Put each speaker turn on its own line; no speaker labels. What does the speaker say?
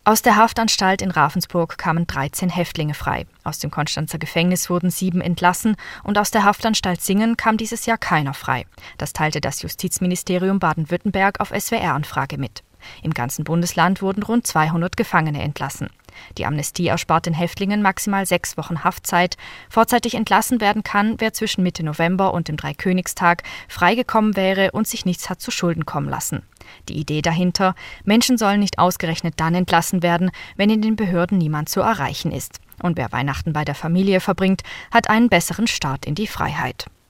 Aus der Haftanstalt in Ravensburg kamen 13 Häftlinge frei. Aus dem Konstanzer Gefängnis wurden 7 entlassen und aus der Haftanstalt Singen kam dieses Jahr keiner frei. Das teilte das Justizministerium Baden-Württemberg auf SWR-Anfrage mit. Im ganzen Bundesland wurden rund 200 Gefangene entlassen. Die Amnestie erspart den Häftlingen maximal 6 Wochen Haftzeit. Vorzeitig entlassen werden kann, wer zwischen Mitte November und dem Dreikönigstag freigekommen wäre und sich nichts hat zu Schulden kommen lassen. Die Idee dahinter: Menschen sollen nicht ausgerechnet dann entlassen werden, wenn in den Behörden niemand zu erreichen ist. Und wer Weihnachten bei der Familie verbringt, hat einen besseren Start in die Freiheit.